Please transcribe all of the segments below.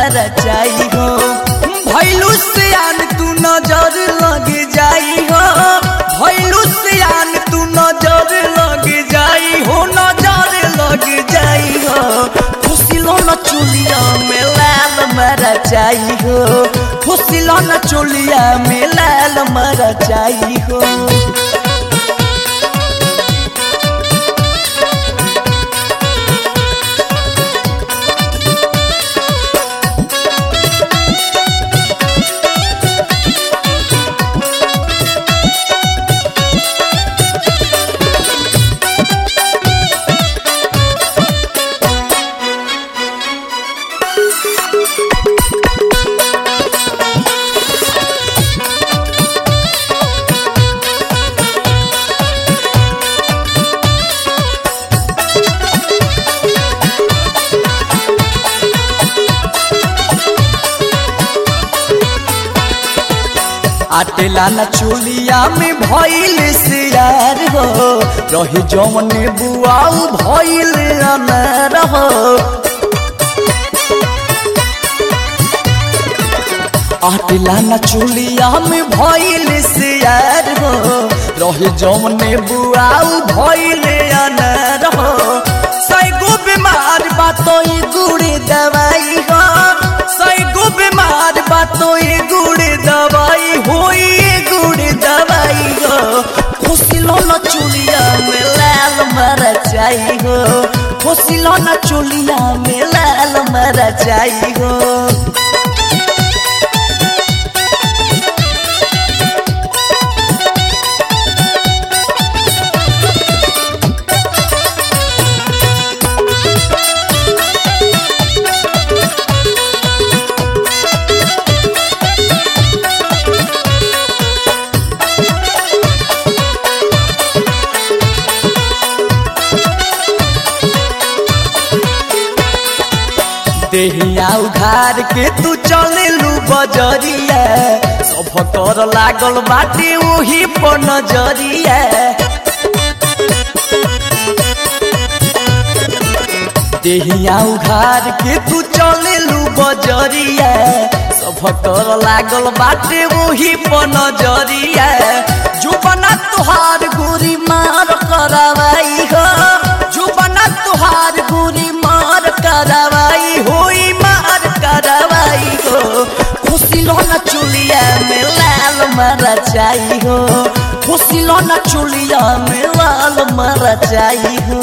मर जाई हो भैलू सियान तू नजर लग जाई हो भैलू सियान तू नजर लग जाई हो नजर लग जाई हो फुसिलो न चुलिया में लाल मर जाई हो फुसिलो न चुलिया में लाल मर जाई हो आटेला न चुलिया में भइल सियार हो रही जौन बुआऊ भइल अनर हो आटेला न चुलिया में भइल सियार हो रही जौन बुआऊ भइल अनर हो सैगो बीमार बातो ई गुड़ी दवाई हो सैगो बीमार बातो ई गुड़ी दवाई होई गुड़ी दवाई हो फुसिलो न चुलिया में लाल मर जाई हो फुसिलो न चुलिया में लाल मर जाई हो देहिया उघार के तू चलेलू बजरिया सब कर लागल बाटे वही पर नजरिया देहिया उघार के तू चलेलू बजरिया सब कर लागल बाटे वही पर नजरिया जुबना तुहार गोरी मार करवाई हो जुबना तुहार गोरी मार करवाई होई मार करवाई हो फुसिलो न चुलिया में लाल मर जाई हो फुसिलो न चुलिया में लाल मर जाई हो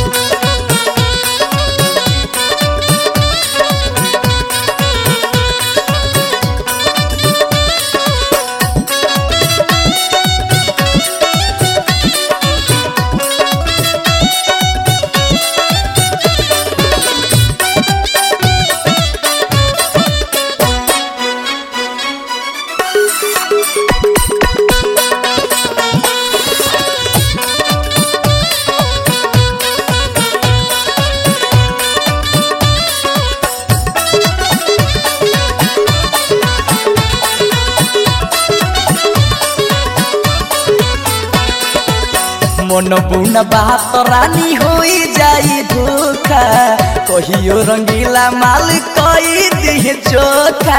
मन बुन बात रानी होई जाई धोखा कहियो रंगीला माल कई दिह चोखा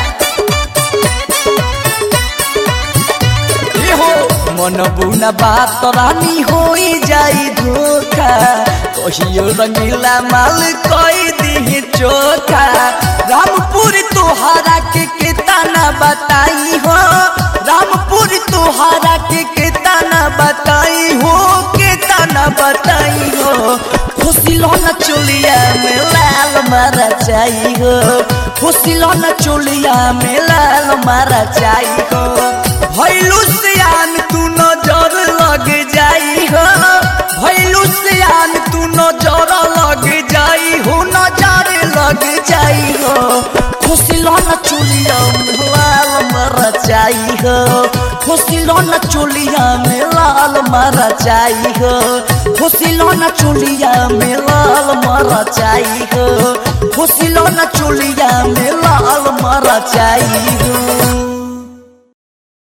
मन बुन बात रानी होई जाई धोखा कहियो रंगीला माल कई दिह चोखा रामपुर तोहरा के केतना बताई हो रामपुर तोहरा के केतना बताई हो केतना बताई हो फुसिलो न चुलिया में लाल मर जाई हो फुसिलो न चुलिया में लाल मर जाई हो भैलू सियान तू नजर लग जाई हो भैलू सियान तू नजर लग जाई हो नजर लग जाई हो फुसिलो न चुलिया में लाल मर जाई हो फुसिलो न चुलिया में लाल मर जाई हो फुसिलो न चुलिया में लाल मर जाई हो फुसिलो न चुलिया में लाल मर जाई हो।